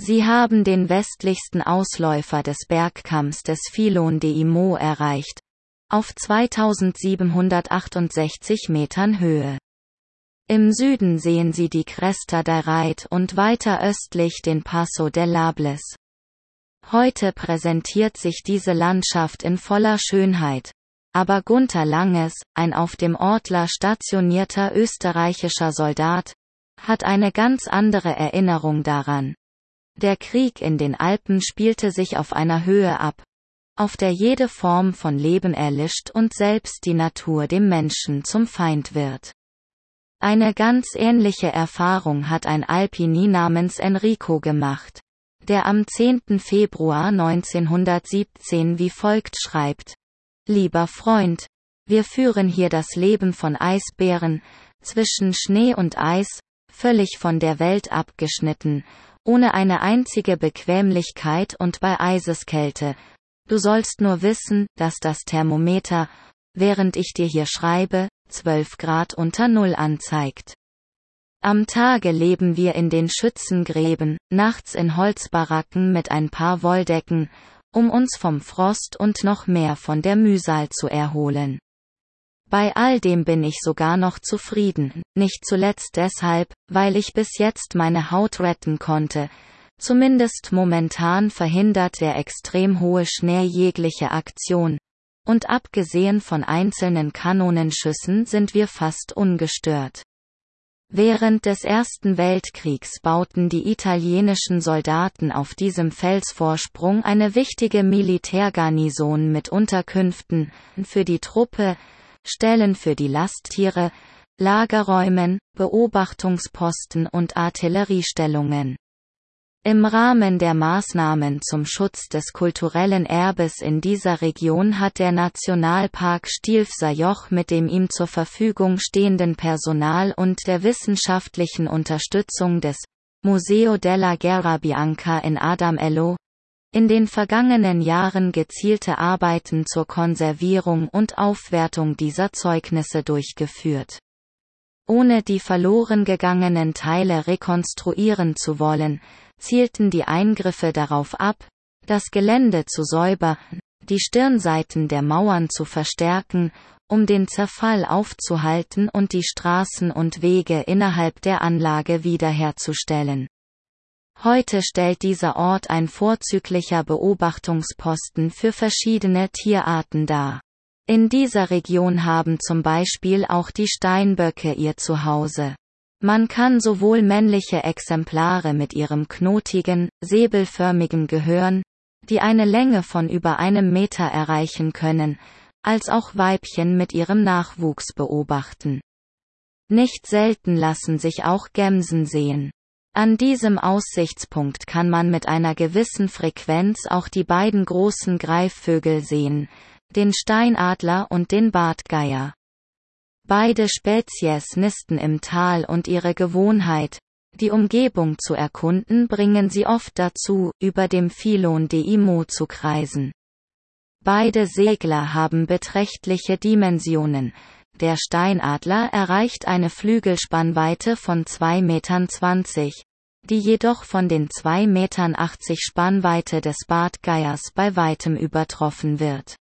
Sie haben den westlichsten Ausläufer des Bergkamms des Filon de Imo erreicht, auf 2768 Metern Höhe. Im Süden sehen Sie die Cresta del Reit und weiter östlich den Paso de Lables. Heute präsentiert sich diese Landschaft in voller Schönheit, aber Gunter Langes, ein auf dem Ortler stationierter österreichischer Soldat, hat eine ganz andere Erinnerung daran. Der Krieg in den Alpen spielte sich auf einer Höhe ab, auf der jede Form von Leben erlischt und selbst die Natur dem Menschen zum Feind wird. Eine ganz ähnliche Erfahrung hat ein Alpini namens Enrico gemacht, der am 10. Februar 1917 wie folgt schreibt: Lieber Freund, wir führen hier das Leben von Eisbären, zwischen Schnee und Eis, völlig von der Welt abgeschnitten, ohne eine einzige Bequemlichkeit und bei Eiseskälte. Du sollst nur wissen, dass das Thermometer, während ich dir hier schreibe, 12 Grad unter Null anzeigt. Am Tage leben wir in den Schützengräben, nachts in Holzbaracken mit ein paar Wolldecken, um uns vom Frost und noch mehr von der Mühsal zu erholen. Bei all dem bin ich sogar noch zufrieden, nicht zuletzt deshalb, weil ich bis jetzt meine Haut retten konnte. Zumindest momentan verhindert der extrem hohe Schnee jegliche Aktion. Und abgesehen von einzelnen Kanonenschüssen sind wir fast ungestört. Während des Ersten Weltkriegs bauten die italienischen Soldaten auf diesem Felsvorsprung eine wichtige Militärgarnison mit Unterkünften für die Truppe, Stellen für die Lasttiere, Lagerräumen, Beobachtungsposten und Artilleriestellungen. Im Rahmen der Maßnahmen zum Schutz des kulturellen Erbes in dieser Region hat der Nationalpark Stilfser-Joch mit dem ihm zur Verfügung stehenden Personal und der wissenschaftlichen Unterstützung des Museo della Guerra Bianca in Adamello in den vergangenen Jahren gezielte Arbeiten zur Konservierung und Aufwertung dieser Zeugnisse durchgeführt. Ohne die verloren gegangenen Teile rekonstruieren zu wollen, zielten die Eingriffe darauf ab, das Gelände zu säubern, die Stirnseiten der Mauern zu verstärken, um den Zerfall aufzuhalten und die Straßen und Wege innerhalb der Anlage wiederherzustellen. Heute stellt dieser Ort ein vorzüglicher Beobachtungsposten für verschiedene Tierarten dar. In dieser Region haben zum Beispiel auch die Steinböcke ihr Zuhause. Man kann sowohl männliche Exemplare mit ihrem knotigen, säbelförmigen Gehörn, die eine Länge von über 1 Meter erreichen können, als auch Weibchen mit ihrem Nachwuchs beobachten. Nicht selten lassen sich auch Gämsen sehen. An diesem Aussichtspunkt kann man mit einer gewissen Frequenz auch die beiden großen Greifvögel sehen, den Steinadler und den Bartgeier. Beide Spezies nisten im Tal und ihre Gewohnheit, die Umgebung zu erkunden, bringen sie oft dazu, über dem Filon de Imo zu kreisen. Beide Segler haben beträchtliche Dimensionen. Der Steinadler erreicht eine Flügelspannweite von 2,20 Metern, die jedoch von den 2,80 Metern Spannweite des Bartgeiers bei weitem übertroffen wird.